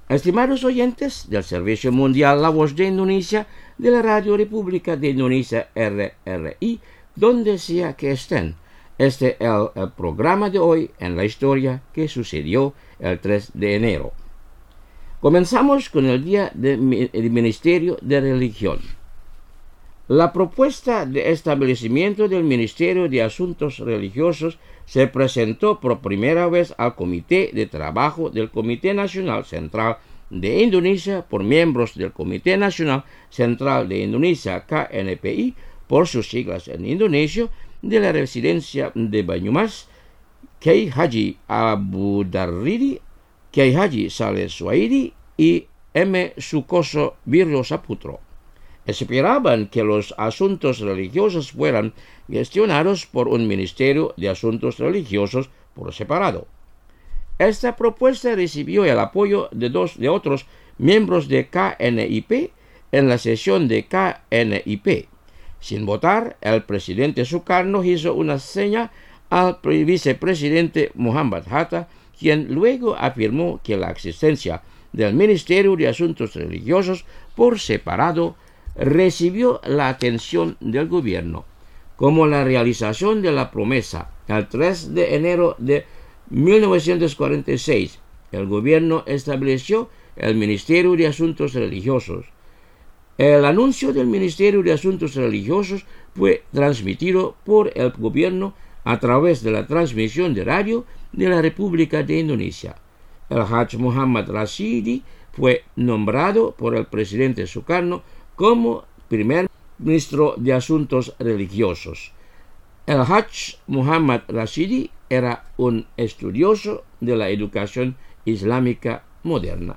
Estimados oyentes del Servicio Mundial La Voz de Indonesia, de la Radio República de Indonesia RRI, donde sea que estén, este es el programa de hoy en la historia que sucedió el 3 de enero. Comenzamos con el Día del Ministerio de Religión. La propuesta de establecimiento del Ministerio de Asuntos Religiosos se presentó por primera vez al Comité de Trabajo del Comité Nacional Central de Indonesia por miembros del Comité Nacional Central de Indonesia, KNPI, por sus siglas en indonesio, de la residencia de Banyumas, Kiai Haji Abu Darridi, Kiai Haji Saleh Suaidi y M. Sukoso Wiryo Saputro. Esperaban que los asuntos religiosos fueran gestionados por un Ministerio de Asuntos Religiosos por separado. Esta propuesta recibió el apoyo de otros miembros de KNIP en la sesión de KNIP. Sin votar, el presidente Sukarno hizo una seña al vicepresidente Muhammad Hatta, quien luego afirmó que la existencia del Ministerio de Asuntos Religiosos por separado recibió la atención del gobierno. Como la realización de la promesa, el 3 de enero de 1946, el gobierno estableció el Ministerio de Asuntos Religiosos. El anuncio del Ministerio de Asuntos Religiosos fue transmitido por el gobierno a través de la transmisión de radio de la República de Indonesia. El Haj Muhammad Rashidi fue nombrado por el presidente Sukarno como primer ministro de Asuntos Religiosos. El Haj Muhammad Rashidi era un estudioso de la educación islámica moderna.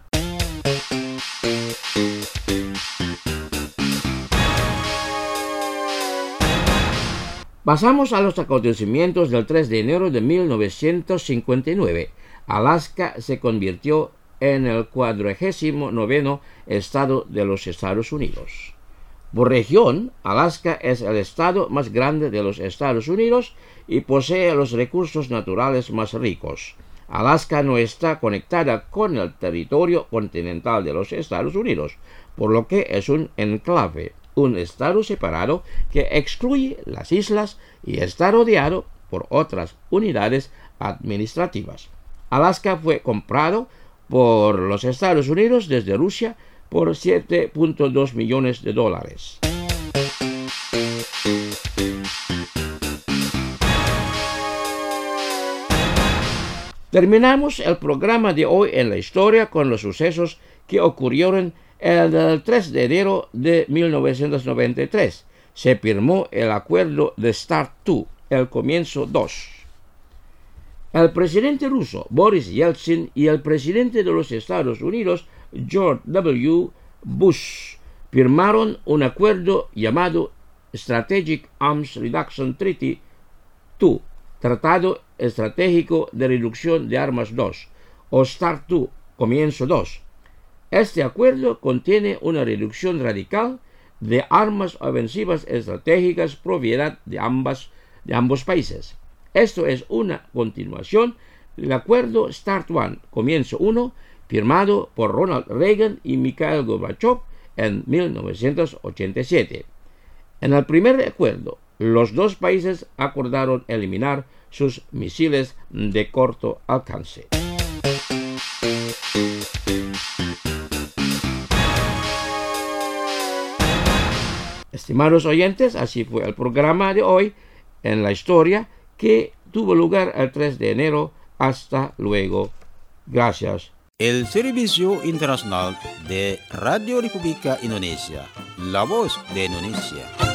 Pasamos a los acontecimientos del 3 de enero de 1959. Alaska se convirtió en el 49º estado de los Estados Unidos. Por región, Alaska es el estado más grande de los Estados Unidos y posee los recursos naturales más ricos. Alaska no está conectada con el territorio continental de los Estados Unidos, por lo que es un enclave, un estado separado que excluye las islas y está rodeado por otras unidades administrativas. Alaska fue comprado por los Estados Unidos desde Rusia por $7.2 millones. Terminamos el programa de hoy en la historia con los sucesos que ocurrieron el 3 de enero de 1993. Se firmó el acuerdo de START II, el comienzo 2. El presidente ruso Boris Yeltsin y el presidente de los Estados Unidos George W. Bush firmaron un acuerdo llamado Strategic Arms Reduction Treaty II, Tratado Estratégico de Reducción de Armas 2, o START II, comienzo 2. Este acuerdo contiene una reducción radical de armas ofensivas estratégicas propiedad de ambos países. Esto es una continuación del acuerdo START I, comienzo 1, firmado por Ronald Reagan y Mikhail Gorbachev en 1987. En el primer acuerdo, los dos países acordaron eliminar sus misiles de corto alcance. Estimados oyentes, así fue el programa de hoy en la historia que tuvo lugar el 3 de enero. Hasta luego. Gracias. El Servicio Internacional de Radio República Indonesia, La Voz de Indonesia.